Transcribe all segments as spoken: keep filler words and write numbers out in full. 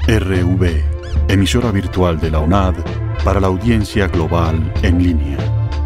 R V, emisora virtual de la UNAD para la audiencia global en línea.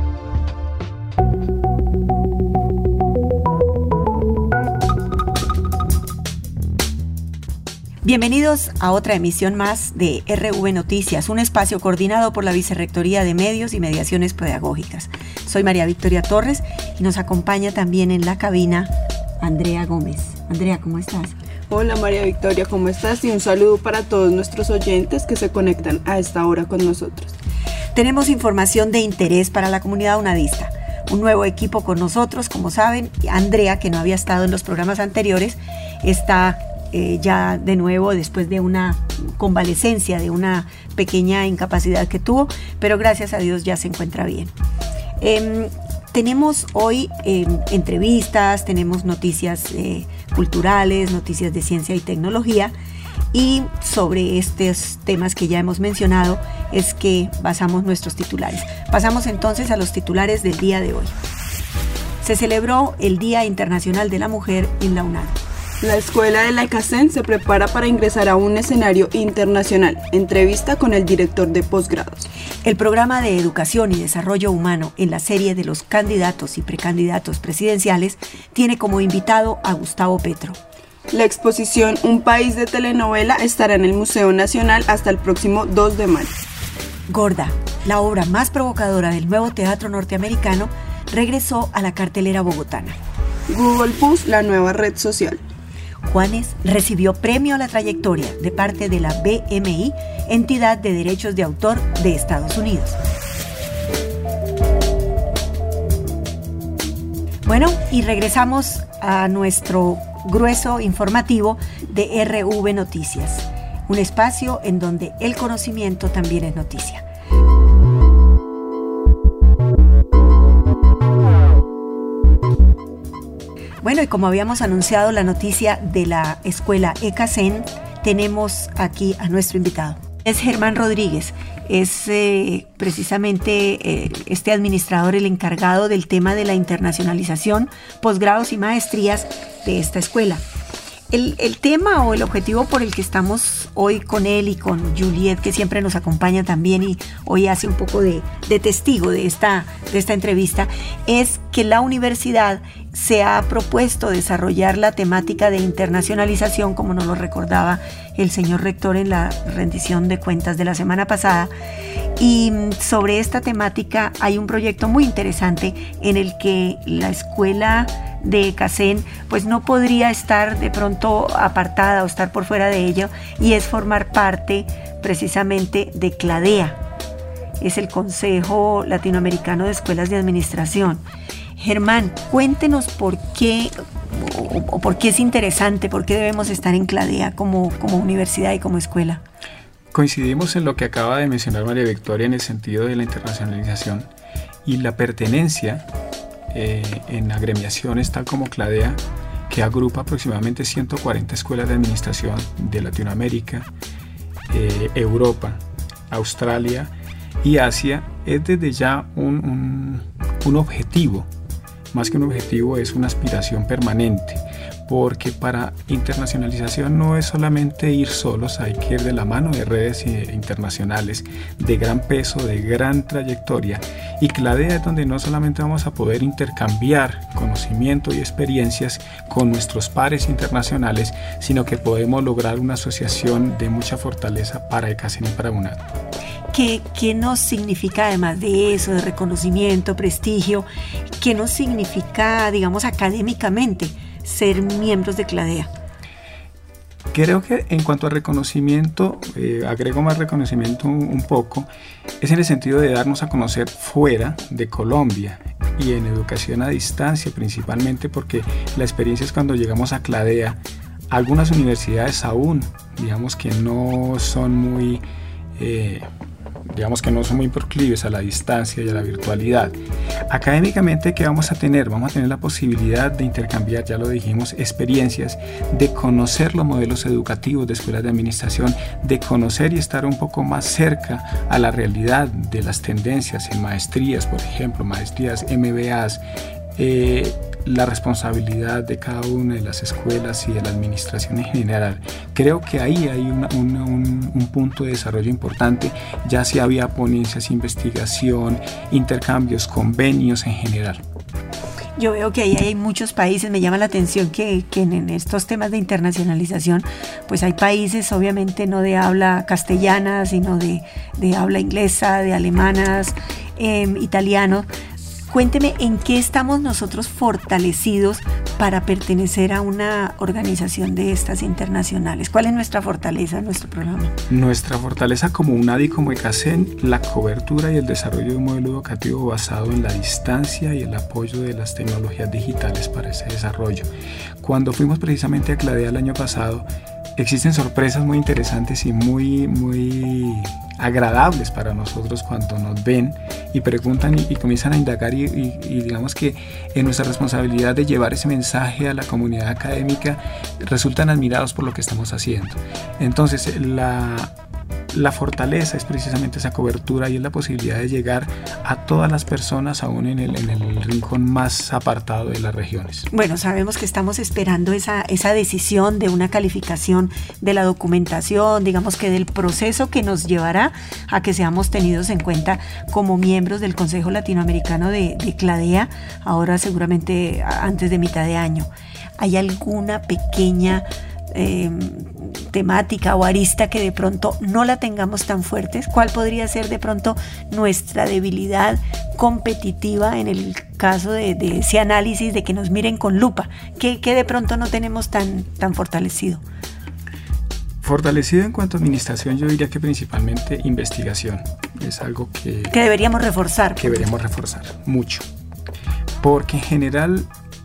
Bienvenidos a otra emisión más de R V Noticias, un espacio coordinado por la Vicerrectoría de Medios y Mediaciones Pedagógicas. Soy María Victoria Torres y nos acompaña también en la cabina Andrea Gómez. Andrea, ¿cómo estás? Hola María Victoria, ¿cómo estás? Y un saludo para todos nuestros oyentes que se conectan a esta hora con nosotros. Tenemos información de interés para la comunidad unadista. Un nuevo equipo con nosotros, como saben. Andrea, que no había estado en los programas anteriores, está eh, ya de nuevo después de una convalecencia, de una pequeña incapacidad que tuvo, pero gracias a Dios ya se encuentra bien. Eh, tenemos hoy eh, entrevistas, tenemos noticias eh, culturales, noticias de ciencia y tecnología, y sobre estos temas que ya hemos mencionado es que basamos nuestros titulares. Pasamos entonces a los titulares del día de hoy. Se celebró el Día Internacional de la Mujer en la UNAD. La Escuela de la ECACEN se prepara para ingresar a un escenario internacional. Entrevista con el director de posgrados. El programa de educación y desarrollo humano en la serie de los candidatos y precandidatos presidenciales tiene como invitado a Gustavo Petro. La exposición Un País de Telenovela estará en el Museo Nacional hasta el próximo dos de mayo. Gorda, la obra más provocadora del nuevo teatro norteamericano, regresó a la cartelera bogotana. Google Plus, la nueva red social. Juanes recibió premio a la trayectoria de parte de la B M I, entidad de derechos de autor de Estados Unidos. Bueno, y regresamos a nuestro grueso informativo de R V Noticias, un espacio en donde el conocimiento también es noticia. Bueno, y como habíamos anunciado la noticia de la escuela ECACEN, tenemos aquí a nuestro invitado. Es Germán Rodríguez, es eh, precisamente eh, este administrador, el encargado del tema de la internacionalización, posgrados y maestrías de esta escuela. El, el tema o el objetivo por el que estamos hoy con él y con Juliet, que siempre nos acompaña también y hoy hace un poco de, de testigo de esta, de esta entrevista, es que la universidad se ha propuesto desarrollar la temática de internacionalización, como nos lo recordaba el señor rector en la rendición de cuentas de la semana pasada. Y sobre esta temática hay un proyecto muy interesante en el que la escuela de ECACEN pues no podría estar de pronto apartada o estar por fuera de ello, y es formar parte precisamente de CLADEA, es el Consejo Latinoamericano de Escuelas de Administración. Germán, cuéntenos por qué o, o por qué es interesante, por qué debemos estar en CLADEA como, como universidad y como escuela. Coincidimos en lo que acaba de mencionar María Victoria en el sentido de la internacionalización y la pertenencia eh, en agremiaciones tal como CLADEA, que agrupa aproximadamente ciento cuarenta escuelas de administración de Latinoamérica, eh, Europa, Australia y Asia, es desde ya un, un, un objetivo. Más que un objetivo, es una aspiración permanente, porque para internacionalización no es solamente ir solos, hay que ir de la mano de redes internacionales de gran peso, de gran trayectoria, y CLADEA es donde no solamente vamos a poder intercambiar conocimiento y experiencias con nuestros pares internacionales, sino que podemos lograr una asociación de mucha fortaleza para ECACEN y para UNAD. ¿Qué, ¿Qué nos significa, además de eso, de reconocimiento, prestigio, qué nos significa, digamos, académicamente ser miembros de CLADEA? Creo que en cuanto a reconocimiento, eh, agrego más reconocimiento un, un poco, es en el sentido de darnos a conocer fuera de Colombia y en educación a distancia principalmente, porque la experiencia es cuando llegamos a CLADEA, algunas universidades aún, digamos que no son muy... Eh, digamos que no son muy proclives a la distancia y a la virtualidad. Académicamente, ¿qué vamos a tener? Vamos a tener la posibilidad de intercambiar, ya lo dijimos, experiencias, de conocer los modelos educativos de escuelas de administración, de conocer y estar un poco más cerca a la realidad de las tendencias en maestrías, por ejemplo, maestrías M B As, eh, la responsabilidad de cada una de las escuelas y de la administración en general. Creo que ahí hay una, una, un, un punto de desarrollo importante, ya sea había ponencias, investigación, intercambios, convenios en general. Yo veo que ahí hay muchos países, me llama la atención que, que en estos temas de internacionalización, pues hay países obviamente no de habla castellana, sino de, de habla inglesa, de alemanas, eh, italiano. Cuénteme, ¿en qué estamos nosotros fortalecidos para pertenecer a una organización de estas internacionales? ¿Cuál es nuestra fortaleza en nuestro programa? Nuestra fortaleza como UNAD y como ECACEN, la cobertura y el desarrollo de un modelo educativo basado en la distancia y el apoyo de las tecnologías digitales para ese desarrollo. Cuando fuimos precisamente a CLADEA el año pasado, existen sorpresas muy interesantes y muy, muy agradables para nosotros cuando nos ven y preguntan y, y comienzan a indagar y, y, y digamos que en nuestra responsabilidad de llevar ese mensaje a la comunidad académica resultan admirados por lo que estamos haciendo. Entonces la, la fortaleza es precisamente esa cobertura y es la posibilidad de llegar a todas las personas aún en el, en el rincón más apartado de las regiones. Bueno, sabemos que estamos esperando esa, esa decisión de una calificación de la documentación, digamos que del proceso que nos llevará a que seamos tenidos en cuenta como miembros del Consejo Latinoamericano de, de CLADEA, ahora seguramente antes de mitad de año. ¿Hay alguna pequeña eh, temática o arista que de pronto no la tengamos tan fuertes? ¿Cuál podría ser de pronto nuestra debilidad competitiva en el caso de, de ese análisis, de que nos miren con lupa? ¿Qué, qué de pronto no tenemos tan, tan fortalecido? Fortalecido en cuanto a administración, yo diría que principalmente investigación. Es algo que, que deberíamos reforzar. Que deberíamos reforzar mucho. Porque en general,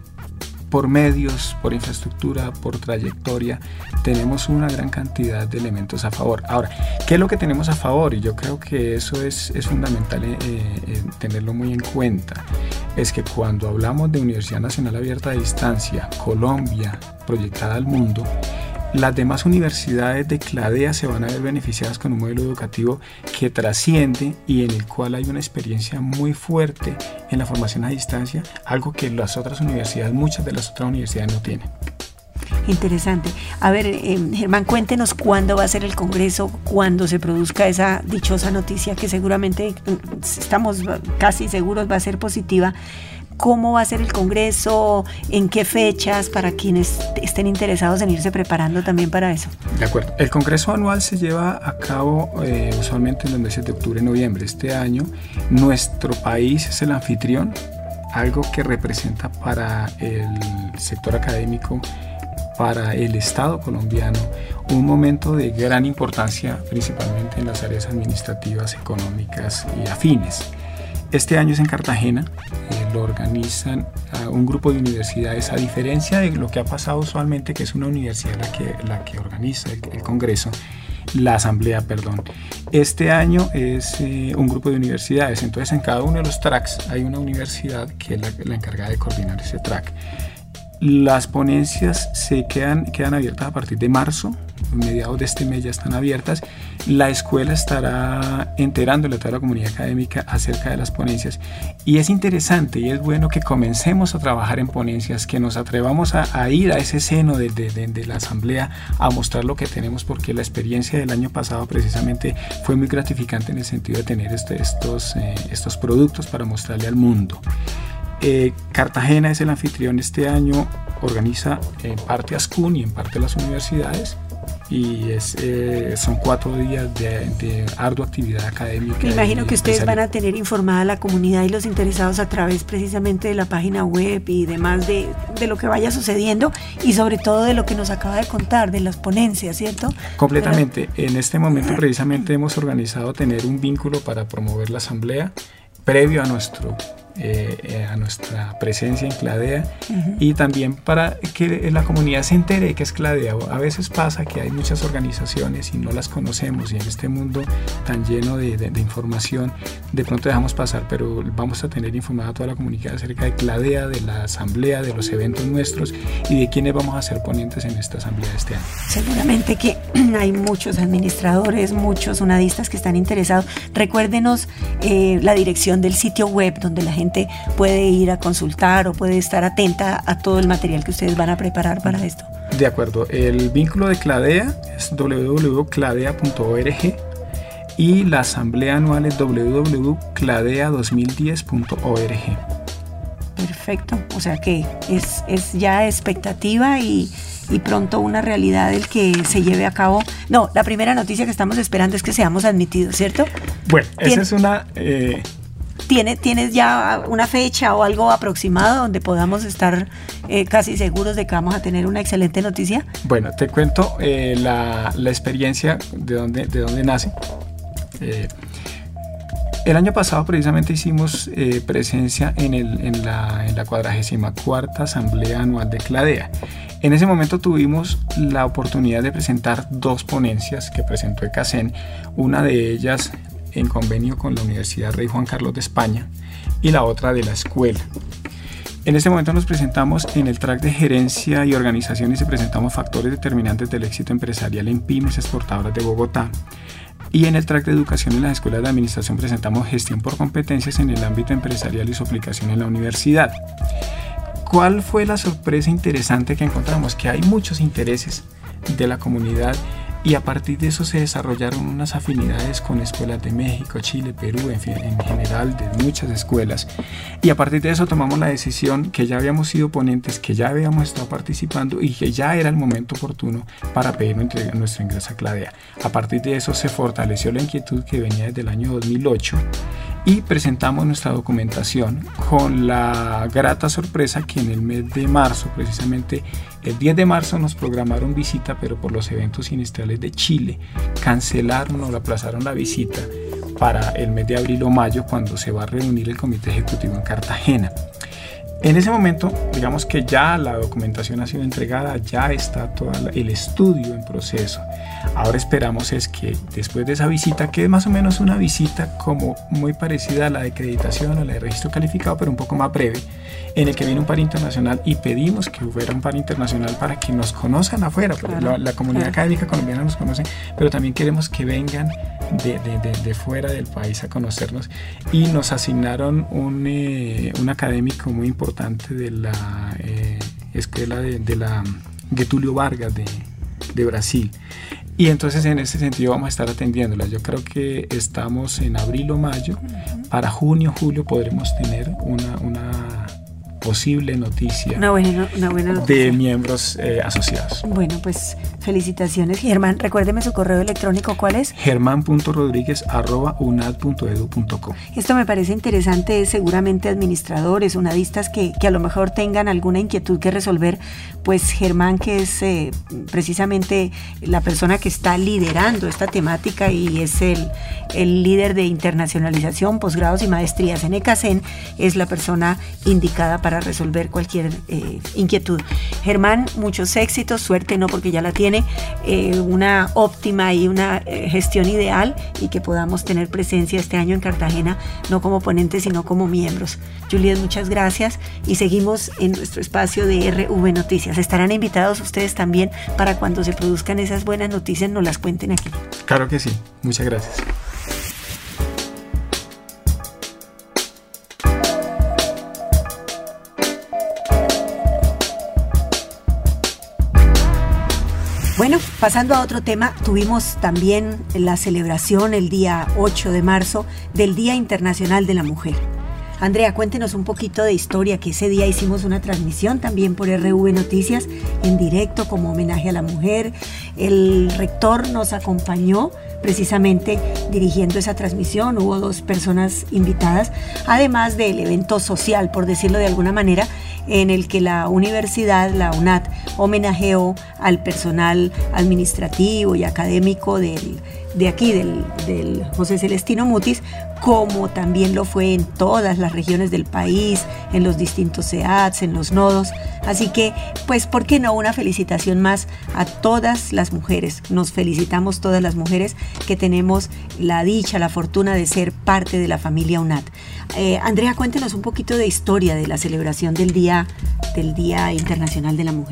por medios, por infraestructura, por trayectoria, tenemos una gran cantidad de elementos a favor. Ahora, ¿qué es lo que tenemos a favor? Y yo creo que eso es, es fundamental eh, eh, tenerlo muy en cuenta. Es que cuando hablamos de Universidad Nacional Abierta a Distancia, Colombia, proyectada al mundo, las demás universidades de CLADEA se van a ver beneficiadas con un modelo educativo que trasciende y en el cual hay una experiencia muy fuerte en la formación a distancia, algo que las otras universidades, muchas de las otras universidades no tienen. Interesante. A ver, eh, Germán, cuéntenos cuándo va a ser el Congreso, cuándo se produzca esa dichosa noticia que seguramente estamos casi seguros va a ser positiva. ¿Cómo va a ser el Congreso? ¿En qué fechas? Para quienes estén interesados en irse preparando también para eso. De acuerdo. El Congreso anual se lleva a cabo eh, usualmente en los meses de octubre y noviembre. Este año nuestro país es el anfitrión, algo que representa para el sector académico, para el Estado colombiano, un momento de gran importancia, principalmente en las áreas administrativas, económicas y afines. Este año es en Cartagena, eh, lo organizan uh, un grupo de universidades, a diferencia de lo que ha pasado usualmente, que es una universidad la que, la que organiza el, el Congreso, la Asamblea, perdón. Este año es eh, un grupo de universidades, entonces en cada uno de los tracks hay una universidad que es la, la encargada de coordinar ese track. Las ponencias se quedan, quedan abiertas a partir de marzo, mediados de este mes ya están abiertas. La escuela estará enterándole a toda la comunidad académica acerca de las ponencias y es interesante y es bueno que comencemos a trabajar en ponencias, que nos atrevamos a, a ir a ese seno de, de, de, de la asamblea a mostrar lo que tenemos, porque la experiencia del año pasado precisamente fue muy gratificante en el sentido de tener este, estos, eh, estos productos para mostrarle al mundo. Eh, Cartagena es el anfitrión este año, organiza en parte ASCUN y en parte las universidades y es, eh, son cuatro días de, de ardua actividad académica. Me imagino que ustedes empresarial. van a tener informada a la comunidad y los interesados a través precisamente de la página web y demás de, de lo que vaya sucediendo y sobre todo de lo que nos acaba de contar, de las ponencias, ¿cierto? Completamente. Pero... En este momento precisamente hemos organizado tener un vínculo para promover la asamblea previo a nuestro Eh, eh, a nuestra presencia en CLADEA, uh-huh. y también para que la comunidad se entere de que es CLADEA. A veces pasa que hay muchas organizaciones y no las conocemos y en este mundo tan lleno de, de, de información de pronto dejamos pasar, pero vamos a tener informada a toda la comunidad acerca de CLADEA, de la asamblea, de los eventos nuestros y de quiénes vamos a ser ponentes en esta asamblea de este año. Seguramente que hay muchos administradores, muchos unadistas que están interesados. Recuérdenos eh, la dirección del sitio web donde la gente gente puede ir a consultar o puede estar atenta a todo el material que ustedes van a preparar para esto? De acuerdo, el vínculo de CLADEA es doble u doble u doble u punto cladea punto org y la asamblea anual es doble u doble u doble u punto cladea dos mil diez punto org. Perfecto, o sea que es, es ya expectativa y, y pronto una realidad el que se lleve a cabo. No, la primera noticia que estamos esperando es que seamos admitidos, ¿cierto? Bueno, esa es una... Eh, ¿Tiene, ¿Tienes ya una fecha o algo aproximado donde podamos estar eh, casi seguros de que vamos a tener una excelente noticia? Bueno, te cuento eh, la, la experiencia de dónde, de dónde nace. Eh, el año pasado precisamente hicimos eh, presencia en, el, en la, en la cuadragésima cuarta Asamblea Anual de CLADEA. En ese momento tuvimos la oportunidad de presentar dos ponencias que presentó ECACEN, una de ellas en convenio con la Universidad Rey Juan Carlos de España y la otra de la escuela. En este momento nos presentamos en el track de gerencia y organización y se presentamos factores determinantes del éxito empresarial en pymes exportadoras de Bogotá. Y en el track de educación en las escuelas de administración presentamos gestión por competencias en el ámbito empresarial y su aplicación en la universidad. ¿Cuál fue la sorpresa interesante que encontramos? Que hay muchos intereses de la comunidad y a partir de eso se desarrollaron unas afinidades con escuelas de México, Chile, Perú, en, fin, en general de muchas escuelas, y a partir de eso tomamos la decisión que ya habíamos sido ponentes, que ya habíamos estado participando y que ya era el momento oportuno para pedir nuestro ingreso a CLADEA. A partir de eso se fortaleció la inquietud que venía desde el año dos mil ocho y presentamos nuestra documentación con la grata sorpresa que en el mes de marzo, precisamente el diez de marzo, nos programaron visita, pero por los eventos sinistrales de Chile cancelaron o aplazaron la visita para el mes de abril o mayo, cuando se va a reunir el comité ejecutivo en Cartagena. En ese momento, digamos que ya la documentación ha sido entregada, ya está todo el estudio en proceso. Ahora esperamos es que después de esa visita, que es más o menos una visita como muy parecida a la de acreditación o la de registro calificado, pero un poco más breve, en el que viene un par internacional y pedimos que hubiera un par internacional para que nos conozcan afuera, porque claro, la, la comunidad claro. académica colombiana nos conoce, pero también queremos que vengan de, de, de, de fuera del país a conocernos, y nos asignaron un, eh, un académico muy importante de la eh, escuela de, de la Getúlio Vargas de, de Brasil. Y entonces en ese sentido vamos a estar atendiéndolas. Yo creo que estamos en abril o mayo. Para junio, julio podremos tener una, una posible noticia, una buena, una buena noticia de miembros eh, asociados. Bueno, pues felicitaciones, Germán. Recuérdeme su correo electrónico, ¿cuál es? germán punto rodríguez arroba unad punto edu punto co. Esto me parece interesante. Seguramente administradores, unadistas que, que a lo mejor tengan alguna inquietud que resolver, pues Germán, que es eh, precisamente la persona que está liderando esta temática y es el, el líder de internacionalización, posgrados y maestrías en ECACEN, es la persona indicada para resolver cualquier eh, inquietud. Germán, muchos éxitos, suerte no porque ya la tiene, eh, una óptima y una eh, gestión ideal, y que podamos tener presencia este año en Cartagena, no como ponentes sino como miembros. Juliet, muchas gracias y seguimos en nuestro espacio de R V Noticias. Estarán invitados ustedes también para cuando se produzcan esas buenas noticias nos las cuenten aquí. Claro que sí, muchas gracias. Bueno, pasando a otro tema, tuvimos también la celebración el día ocho de marzo del Día Internacional de la Mujer. Andrea, cuéntenos un poquito de historia, que ese día hicimos una transmisión también por R V Noticias en directo como homenaje a la mujer. El rector nos acompañó precisamente dirigiendo esa transmisión. Hubo dos personas invitadas, además del evento social, por decirlo de alguna manera, en el que la universidad, la UNAD, homenajeó al personal administrativo y académico del, de aquí, del, del José Celestino Mutis, como también lo fue en todas las regiones del país, en los distintos C E A Ts, en los nodos. Así que, pues, ¿por qué no una felicitación más a todas las mujeres? Nos felicitamos todas las mujeres que tenemos la dicha, la fortuna de ser parte de la familia UNAD. Eh, Andrea, cuéntenos un poquito de historia de la celebración del Día, del Día Internacional de la Mujer.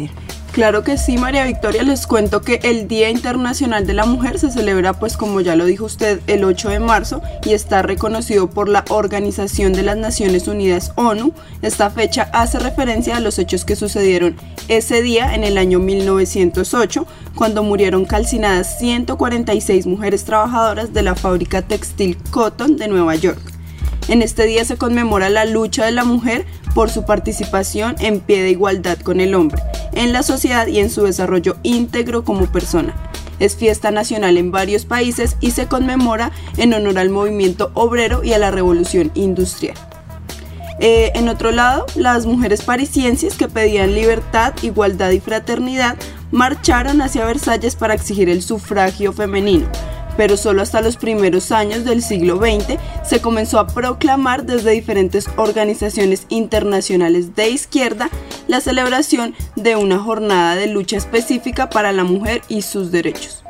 Claro que sí, María Victoria, les cuento que el Día Internacional de la Mujer se celebra, pues como ya lo dijo usted, el ocho de marzo y está reconocido por la Organización de las Naciones Unidas, ONU. Esta fecha hace referencia a los hechos que sucedieron ese día en el año mil novecientos ocho, cuando murieron calcinadas ciento cuarenta y seis mujeres trabajadoras de la fábrica textil Cotton de Nueva York. En este día se conmemora la lucha de la mujer por su participación en pie de igualdad con el hombre, en la sociedad y en su desarrollo íntegro como persona. Es fiesta nacional en varios países y se conmemora en honor al movimiento obrero y a la revolución industrial. Eh, en otro lado, las mujeres parisienses que pedían libertad, igualdad y fraternidad marcharon hacia Versalles para exigir el sufragio femenino, pero solo hasta los primeros años del siglo veinte se comenzó a proclamar desde diferentes organizaciones internacionales de izquierda la celebración de una jornada de lucha específica para la mujer y sus derechos.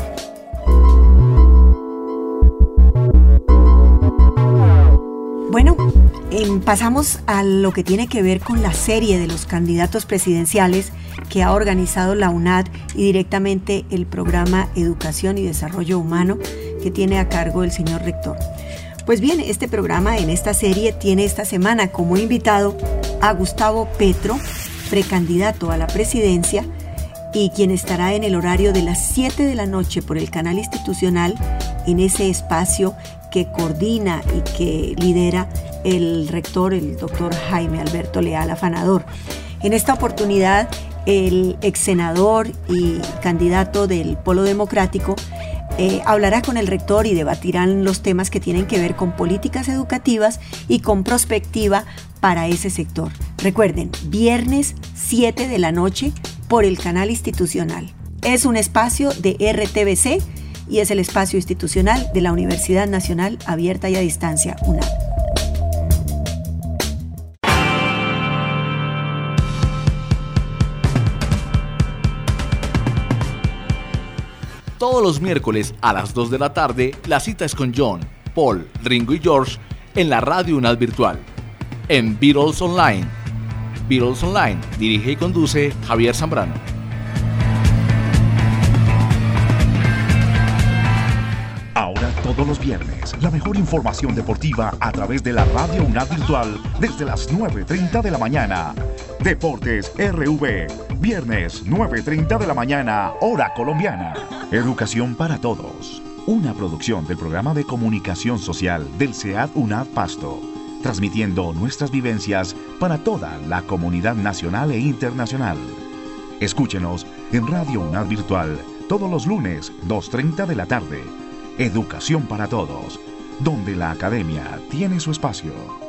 Bueno, eh, pasamos a lo que tiene que ver con la serie de los candidatos presidenciales que ha organizado la UNAD y directamente el programa Educación y Desarrollo Humano que tiene a cargo el señor rector. Pues bien, este programa en esta serie tiene esta semana como invitado a Gustavo Petro, precandidato a la presidencia, y quien estará en el horario de las siete de la noche por el canal institucional en ese espacio que coordina y que lidera el rector, el doctor Jaime Alberto Leal Afanador. En esta oportunidad, el ex senador y candidato del Polo Democrático eh, hablará con el rector y debatirán los temas que tienen que ver con políticas educativas y con prospectiva para ese sector. Recuerden, viernes siete de la noche por el canal institucional. Es un espacio de R T V C y es el espacio institucional de la Universidad Nacional Abierta y a Distancia, UNAD. Todos los miércoles a las dos de la tarde, la cita es con John, Paul, Ringo y George en la Radio UNAD Virtual, en Beatles Online. Beatles Online, dirige y conduce Javier Zambrano. Ahora todos los viernes, la mejor información deportiva a través de la Radio UNAD Virtual desde las nueve y media de la mañana. Deportes R V, viernes nueve y media de la mañana, hora colombiana. Educación para todos, una producción del programa de comunicación social del SEAD UNAD Pasto, transmitiendo nuestras vivencias para toda la comunidad nacional e internacional. Escúchenos en Radio UNAD Virtual todos los lunes, dos y treinta de la tarde. Educación para todos, donde la academia tiene su espacio.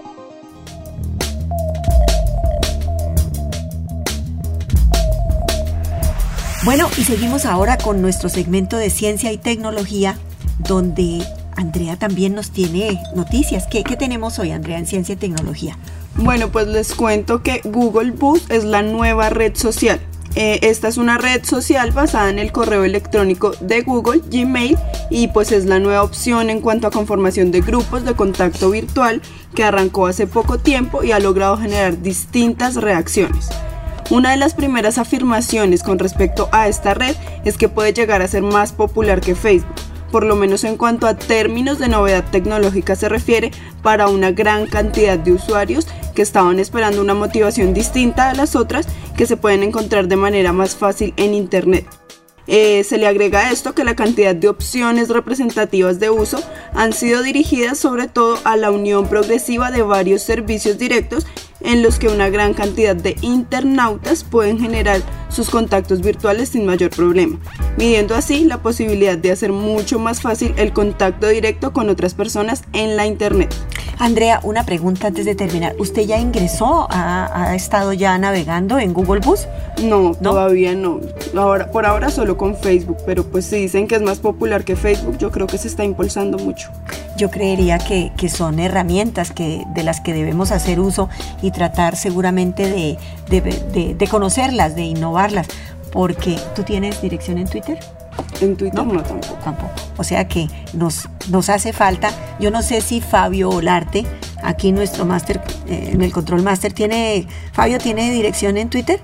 Bueno, y seguimos ahora con nuestro segmento de ciencia y tecnología, donde Andrea también nos tiene noticias. ¿Qué, qué tenemos hoy, Andrea, en ciencia y tecnología? Bueno, pues les cuento que Google Buzz es la nueva red social. Eh, esta es una red social basada en el correo electrónico de Google, Gmail, y pues es la nueva opción en cuanto a conformación de grupos de contacto virtual que arrancó hace poco tiempo y ha logrado generar distintas reacciones. Una de las primeras afirmaciones con respecto a esta red es que puede llegar a ser más popular que Facebook, por lo menos en cuanto a términos de novedad tecnológica se refiere, para una gran cantidad de usuarios que estaban esperando una motivación distinta a las otras que se pueden encontrar de manera más fácil en Internet. Eh, se le agrega a esto que la cantidad de opciones representativas de uso han sido dirigidas sobre todo a la unión progresiva de varios servicios directos en los que una gran cantidad de internautas pueden generar sus contactos virtuales sin mayor problema, midiendo así la posibilidad de hacer mucho más fácil el contacto directo con otras personas en la Internet. Andrea, una pregunta antes de terminar. ¿Usted ya ingresó? ¿Ha, ha estado ya navegando en Google Buzz? No, ¿No? todavía no. Ahora, por ahora solo con Facebook, pero pues si dicen que es más popular que Facebook, yo creo que se está impulsando mucho. Yo creería que, que son herramientas que, de las que debemos hacer uso y tratar seguramente de, de, de, de conocerlas, de innovarlas, porque ¿tú tienes dirección en Twitter? En Twitter no, no tampoco. tampoco. O sea que nos, nos hace falta. Yo no sé si Fabio Olarte, aquí nuestro máster, eh, en el Control Máster, tiene, Fabio, ¿tiene dirección en Twitter?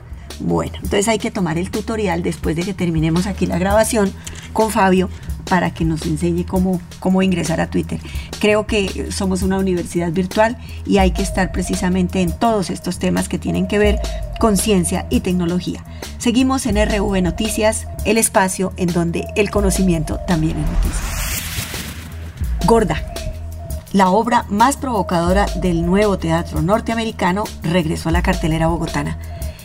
Bueno, entonces hay que tomar el tutorial después de que terminemos aquí la grabación con Fabio para que nos enseñe cómo, cómo ingresar a Twitter. Creo que somos una universidad virtual y hay que estar precisamente en todos estos temas que tienen que ver con ciencia y tecnología. Seguimos en R V Noticias, el espacio en donde el conocimiento también es noticia. Gorda, la obra más provocadora del nuevo teatro norteamericano, regresó a la cartelera bogotana.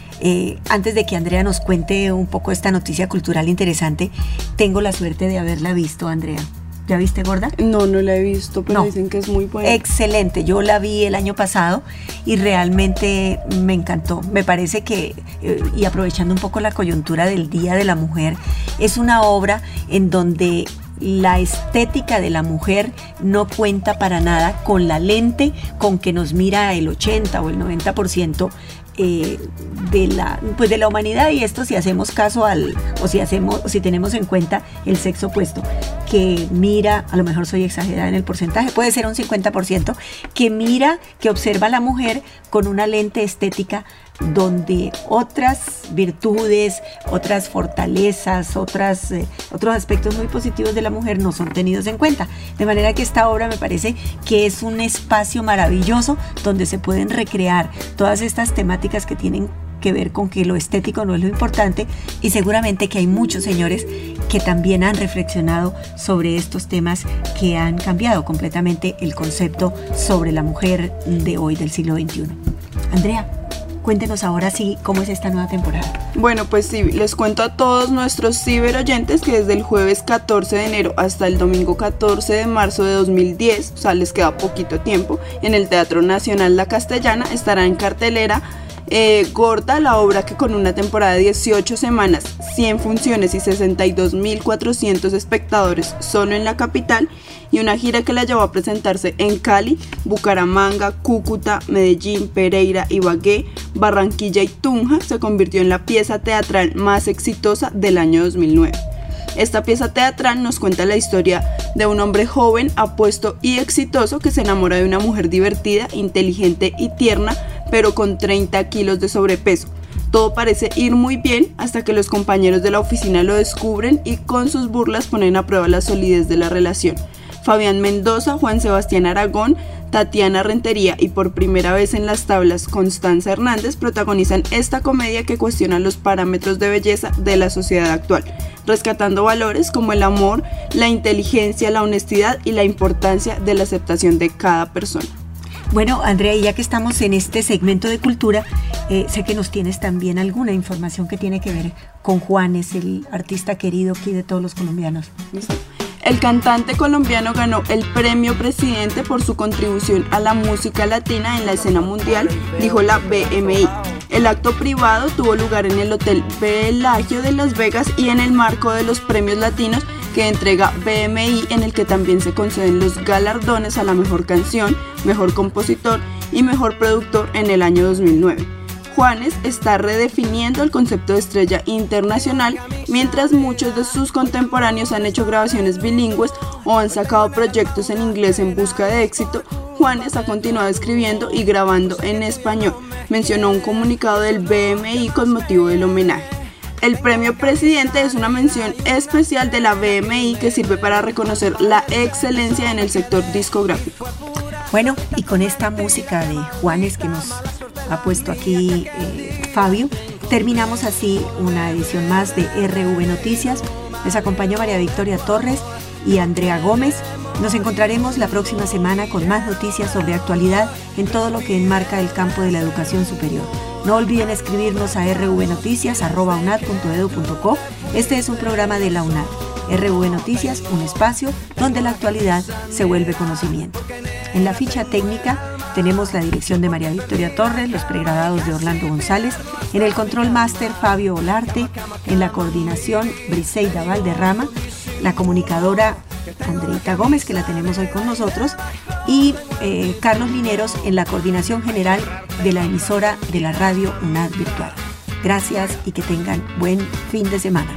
Eh, antes de que Andrea nos cuente un poco esta noticia cultural interesante, tengo la suerte de haberla visto, Andrea. ¿Ya viste Gorda? No, no la he visto, pero no. Dicen que es muy buena. Excelente, yo la vi el año pasado y realmente me encantó. Me parece que, eh, y aprovechando un poco la coyuntura del Día de la Mujer, es una obra en donde la estética de la mujer no cuenta para nada con la lente con que nos mira el ochenta o el noventa por ciento eh, de la pues de la humanidad, y esto si hacemos caso al o si hacemos o si tenemos en cuenta el sexo opuesto, que mira, a lo mejor soy exagerada en el porcentaje, puede ser un cincuenta por ciento, que mira, que observa a la mujer con una lente estética donde otras virtudes, otras fortalezas, otras, eh, otros aspectos muy positivos de la mujer no son tenidos en cuenta. De manera que esta obra me parece que es un espacio maravilloso donde se pueden recrear todas estas temáticas que tienen que ver con que lo estético no es lo importante, y seguramente que hay muchos señores que también han reflexionado sobre estos temas que han cambiado completamente el concepto sobre la mujer de hoy, del siglo veintiuno. Andrea, cuéntenos ahora sí cómo es esta nueva temporada. Bueno, pues sí, les cuento a todos nuestros ciberoyentes que desde el jueves catorce de enero hasta el domingo catorce de marzo de dos mil diez, o sea, les queda poquito tiempo, en el Teatro Nacional La Castellana estará en cartelera Eh, Gorda, la obra que con una temporada de dieciocho semanas, cien funciones y sesenta y dos mil cuatrocientos espectadores solo en la capital, y una gira que la llevó a presentarse en Cali, Bucaramanga, Cúcuta, Medellín, Pereira, Ibagué, Barranquilla y Tunja, se convirtió en la pieza teatral más exitosa del año dos mil nueve. Esta pieza teatral nos cuenta la historia de un hombre joven, apuesto y exitoso que se enamora de una mujer divertida, inteligente y tierna, pero con treinta kilos de sobrepeso. Todo parece ir muy bien hasta que los compañeros de la oficina lo descubren y con sus burlas ponen a prueba la solidez de la relación. Fabián Mendoza, Juan Sebastián Aragón, Tatiana Rentería y por primera vez en las tablas Constanza Hernández protagonizan esta comedia que cuestiona los parámetros de belleza de la sociedad actual, rescatando valores como el amor, la inteligencia, la honestidad y la importancia de la aceptación de cada persona. Bueno, Andrea, y ya que estamos en este segmento de cultura, eh, sé que nos tienes también alguna información que tiene que ver con Juanes, el artista querido aquí de todos los colombianos. El cantante colombiano ganó el premio Presidente por su contribución a la música latina en la escena mundial, dijo la B M I. El acto privado tuvo lugar en el Hotel Bellagio de Las Vegas y en el marco de los premios latinos que entrega B M I, en el que también se conceden los galardones a la mejor canción, mejor compositor y mejor productor en el año dos mil nueve. Juanes está redefiniendo el concepto de estrella internacional, mientras muchos de sus contemporáneos han hecho grabaciones bilingües o han sacado proyectos en inglés en busca de éxito. Juanes ha continuado escribiendo y grabando en español, mencionó un comunicado del B M I con motivo del homenaje. El premio Presidente es una mención especial de la B M I que sirve para reconocer la excelencia en el sector discográfico. Bueno, y con esta música de Juanes que nos ha puesto aquí eh, Fabio, terminamos así una edición más de R V Noticias. Les acompañó María Victoria Torres y Andrea Gómez. Nos encontraremos la próxima semana con más noticias sobre actualidad en todo lo que enmarca el campo de la educación superior. No olviden escribirnos a rvnoticias arroba unad punto edu punto co. Este es un programa de la UNAD. R V Noticias, un espacio donde la actualidad se vuelve conocimiento. En la ficha técnica tenemos la dirección de María Victoria Torres, los pregrabados de Orlando González, en el control máster Fabio Olarte, en la coordinación Briseida Valderrama, la comunicadora Andreita Gómez, que la tenemos hoy con nosotros, y eh, Carlos Lineros en la coordinación general de la emisora de la radio UNAD Virtual. Gracias y que tengan buen fin de semana.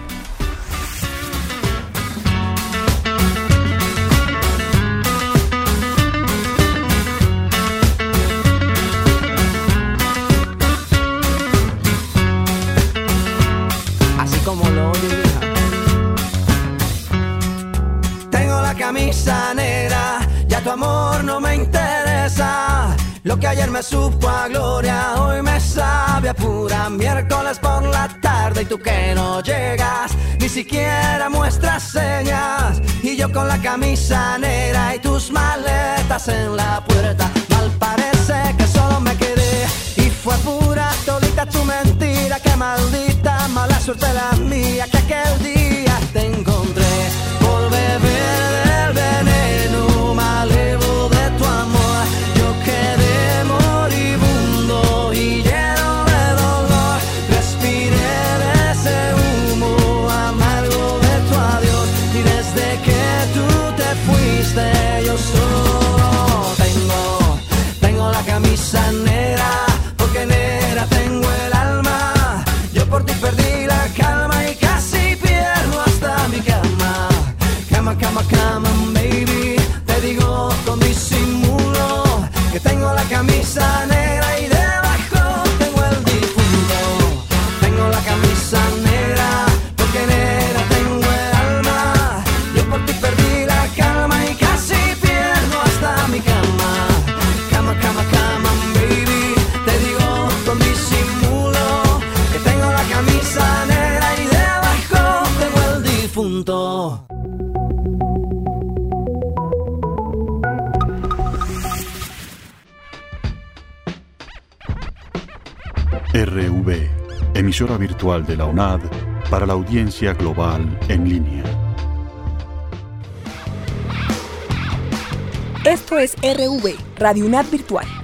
camisa negra, ya tu amor no me interesa. Lo que ayer me supo a gloria, hoy me sabe a pura. Miércoles por la tarde y tú que no llegas, ni siquiera muestras señas. Y yo con la camisa negra y tus maletas en la puerta. Mal parece que solo me quedé y fue pura todita tu mentira. Qué maldita mala suerte la mía, que aquel día te encontré por beber del veneno malevo de tu amor. Yo quedé moribundo y lleno de dolor, respiré de ese humo amargo de tu adiós. Y desde que tú te fuiste yo solo tengo, tengo la camisa negra, porque negra tengo el alma. Yo por ti perdí la calma y casi pierdo hasta mi cama. Cama, cama, cama, baby, te digo con disimulo que tengo la camisa negra y debajo tengo el difunto. Tengo la camisa negra, porque negra tengo el alma. Yo por ti perdí la calma y casi pierdo hasta mi cama. Cama, cama, cama, baby, te digo con disimulo que tengo la camisa negra y debajo tengo el difunto. R V, emisora virtual de la UNAD para la audiencia global en línea. Esto es R V, Radio UNAD Virtual.